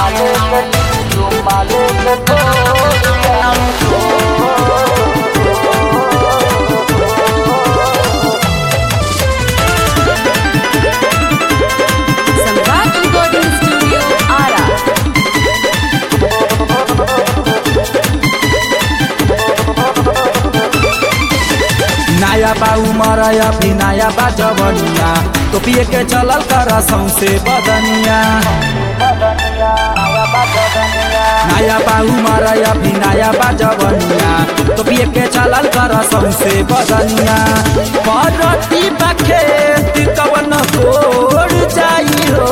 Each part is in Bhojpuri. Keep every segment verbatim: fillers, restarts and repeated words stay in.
Samrat Recording Studio, Ara. नया बा उमर अभी नया बा जवनिया तो पिए के चलल कर सौसे बदनिया। नया बा उमर अभी नया बा जवनिया तो पिए के चलल कर सौसे बदनिया। परती बखेत कवन कोड़ जाई हो,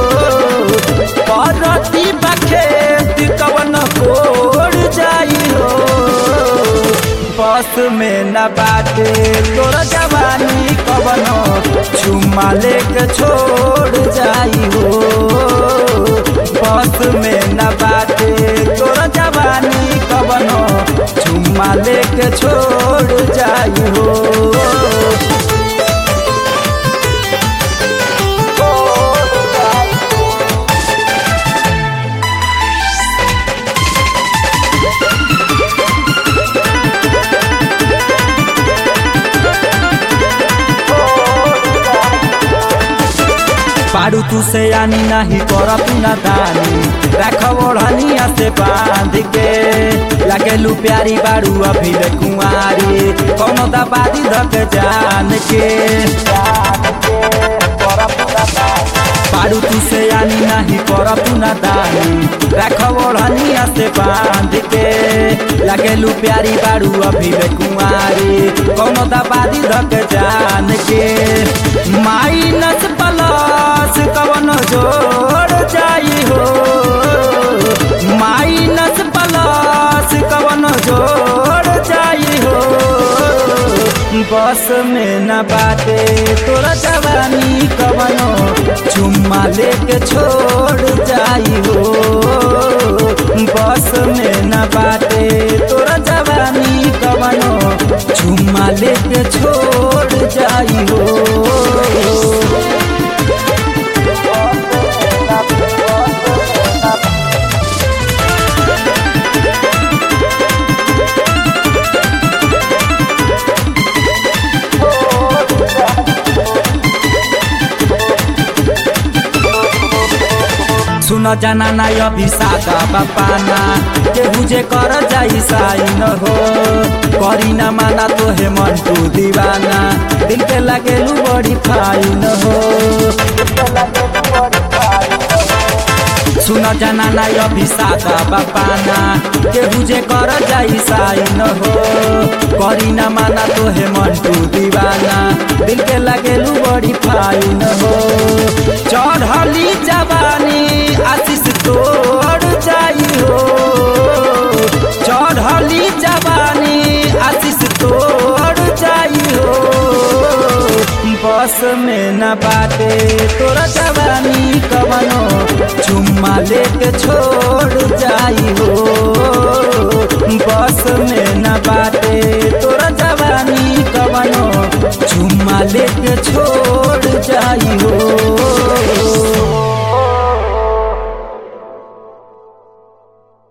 परती बखेत कवन कोड़ जाई हो। बस में न बाटे तोरा जवानी कवनो चुम्मा लेके छोड़ जाई हो। बस में न बाटे तोरा जवानी कवनो चुम्मा लेके छोड़ जाई हो। पारू तू से आनी नहीं कर तू न दानी रख ओढ़निया से बांध के। लगेलू प्यारी बारू अभी ले कुंवारी कौनो दबादी धक जान के। पारू तू से आनी नहीं कर तू न दानी रख ओढ़निया से बांध के। लगेलू प्यारी बारू अभी ले कुंवारी कौनो दबादी धक जान के। माइनस प्लस कवन जोड़ जाई हो, माइनस प्लस कवन जोड़ जाई हो। बस में न बाटे तोरा जवानी कवनो चुम्मा लेके छोड़ जाई हो। बस में न बाटे तोरा जवानी कवनो चुम्मा लेके छोड़ जाई हो। सुन जाना ना अभी सादा बापाना केहू जे कर जाई साई न हो। करी न माना तो हे मन तू दीवाना दिल के लगेलू बड़ी फाई न हो। सुन जाना ना अभी सादा बापाना केहू जे कर जाई साई न हो। करी न माना तो हे मन तू दीवाना दिल के लगेलू बड़ी फाई न हो। चढ़ली जवानी आशीष तोड़ जाई हो, चढ़ली जवानी आशीष तोड़ जाई हो। बस में न बाटे तोरा जवानी कवनो चुम्मा लेके छोड़ जाई हो। बस में न बाटे